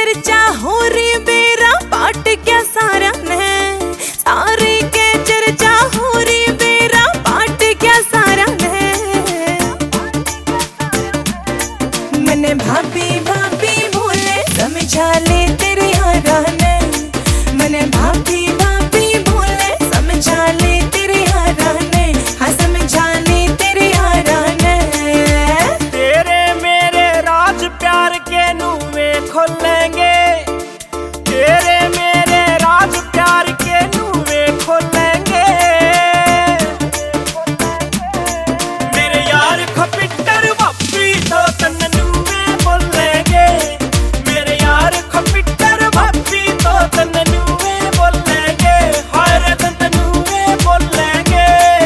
चर्चा हो रही बेरा पाट क्या सारा ने सारे के चर्चा हो रही बेरा पाट क्या सारा ने मैंने भाभी भाभी बोले समझा ले तेरे यारा ने मैंने भाभी भाभी बोले समझा ले तेरे यारा ने हाँ समझा ले तेरे यारा ने तेरे मेरे राज प्यार के नुवे खोलेंगे तेरे मेरे राज प्यार के नुवे खोलेंगे मेरे यार खपिटर भाभी तो तन नुवे बोलेंगे मेरे यार खपिटर भाभी तो तन नुवे बोलेंगे हर तन नुवे बोलेंगे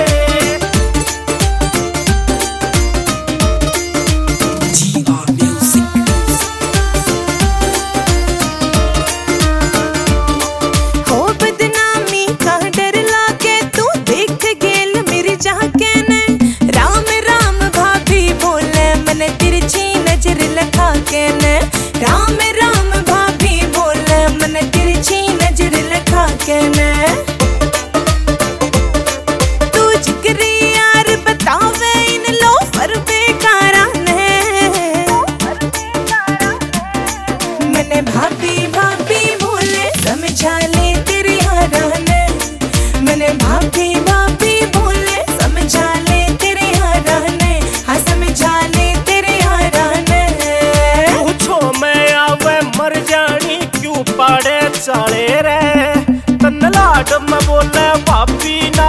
हो बदनामी का डर लागे तू देख गेल मेरी जाके ने राम राम भाभी बोले मैंने तिरछी नजर लगा के ने राम राम भाभी बोले मैंने तिरछी नजर लगा के ने तू जिक्री यार बतावे इन लोफर बेकारा ने मैंने भाभी भाभी बोले समझा ले तेरे यारा ने मैंने भाभी भाभी बोले समझा ले तेरे यारा ने हाँ समझा ले तेरे यारा ने पूछो मैं आवे मर जानी क्यों पाड़े चाले रे तन लाड में बोले भाभी